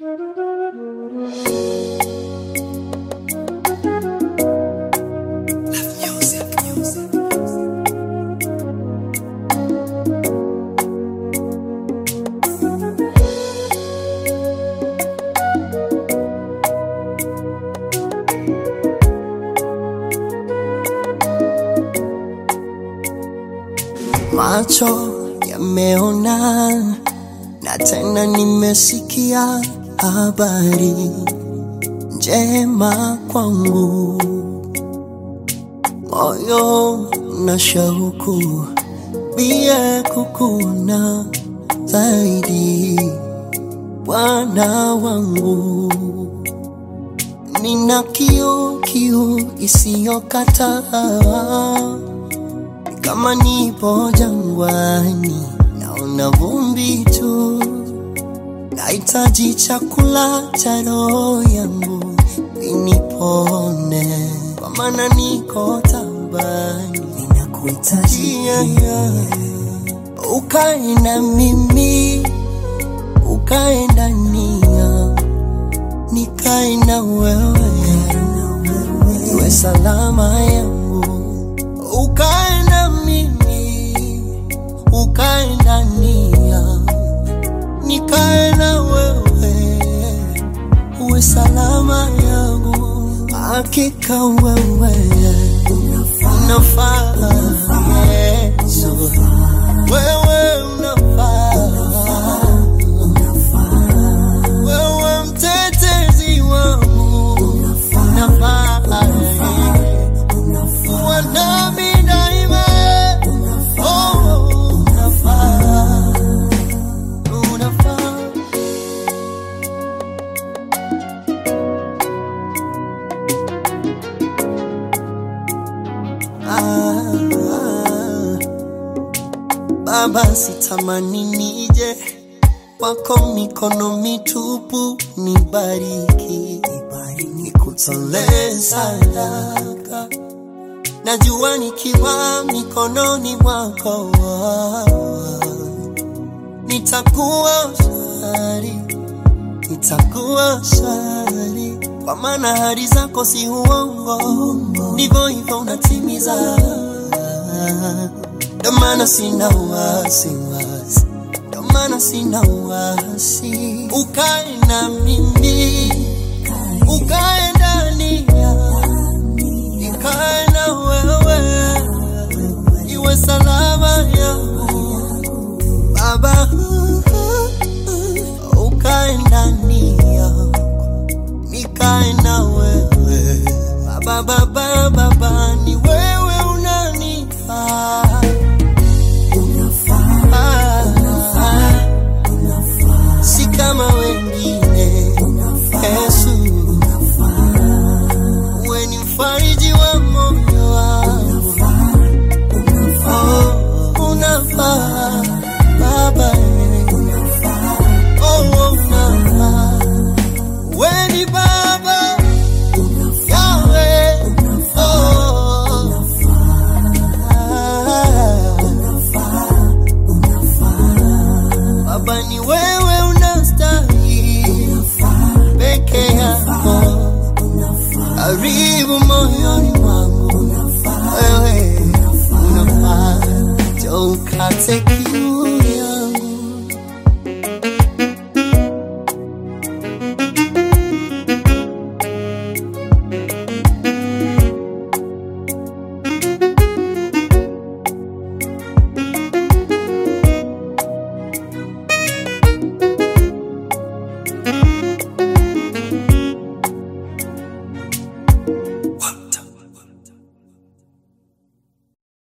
Macho yameona na tena nimesikia habari njema kwangu, moyo na shauku bia kukuona zaidi, Bwana wangu. Nina kiu isiyokataa, kama nipo jangwani naona vumbi tu, nahitaji chakula cha roho yangu inipone, kwa maana niko taabani, ninakuhitaji. Ukae na mimi, ukae ndani yangu, nikae na wewe, iwe salama yangu. Ukae na mimi, ukae ndani yangu, nikae na wewe, uwe salama yangu. Hakika wewe unafaa, Yesu, wewe unafaa, wewe mtetezi wangu unafaa, wanami daima, oh, unafaa, unafaa. Baba, sitamani nije kwako mikono mitupu, nibariki, nikutolee sadaka. Najua nikiwa mikononi mwako nitakuwa shari, nitakuwa shari, kwa maana ahadi zako si uongo, ndivyo hivyo unatimiza. Ndio maana sina wasiwasi, ndio maana sina wasi. Ukae na mimi, ukae ndani yangu, nikae na wewe, iwe salama yangu. Baba, ukae ndani yangu, nikae na wewe. Baba, baba, baba, ni wewe unanifaa, si kama wengine. Yesu, wewe ni mfariji wa moyo wangu, oh, unafaa Baba, oh, unafaa. Wewe ni Baba Yahweh, oh, Baba, ni wewe unastahili peke yako, karibu moyoni mwangu, wewe unafaa. Don't ukate kiu